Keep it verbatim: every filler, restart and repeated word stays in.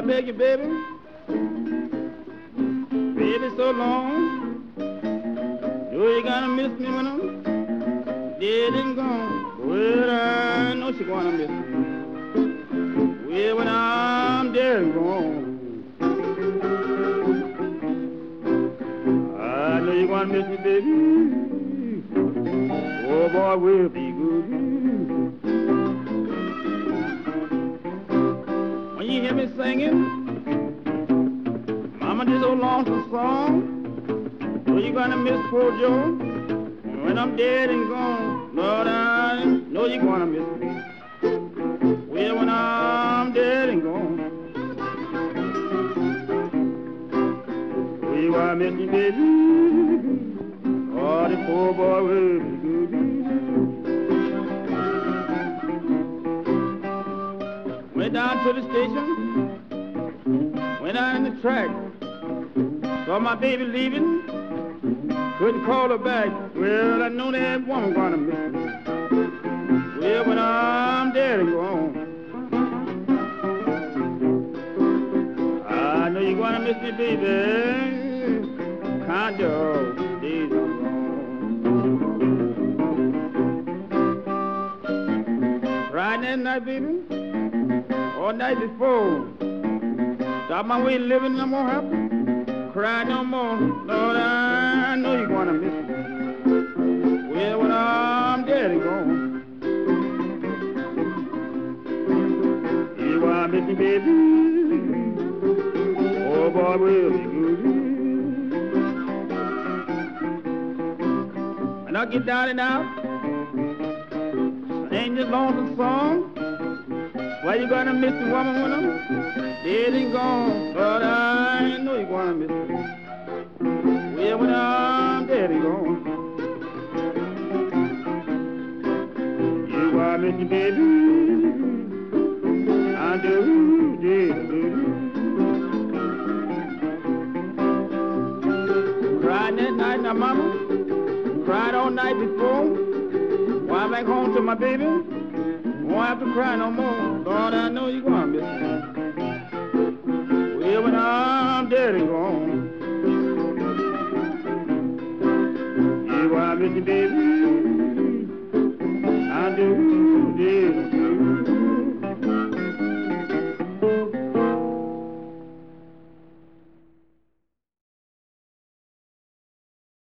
beg you, baby, baby, so long. You're gonna miss me when I'm dead and gone. Well, I know she's gonna miss me. Well, when I'm dead and gone, I know you're gonna miss me, baby. Oh, boy, we'll be good. When you hear me singing, Mama, this old lonesome song, know you're gonna miss poor Joe. When I'm dead and gone, Lord, I know you're gonna miss me. Well, when I'm dead and gone, well, you gonna miss me, baby. Oh, the poor boy will be good. Went down to the station, went out in the track, saw my baby leaving, couldn't call her back. Well, I know that woman gonna miss me. Well, when I'm dead and gone, I know you're gonna miss me, baby. Count your days are gone. Right that night, baby, all night before, stop my way living, and I won't have to cry no more. Lord, I know you're gonna miss me. Well, when I'm dead and gone, you gonna miss me, baby. Oh, boy, will be good. When I get down and out, sing this lonesome song. Why you gonna miss the woman when I'm dead and gone? But I know you're gonna miss me. Well, when I'm dead and gone, you gonna miss me, baby. I do, do, do. Cried that night, now mama, cried all night before. When I'm back home to my baby, won't have to cry no more. Lord, I know you're gonna miss me. Well, when I'm dead and gone, you gonna miss me, baby. I do.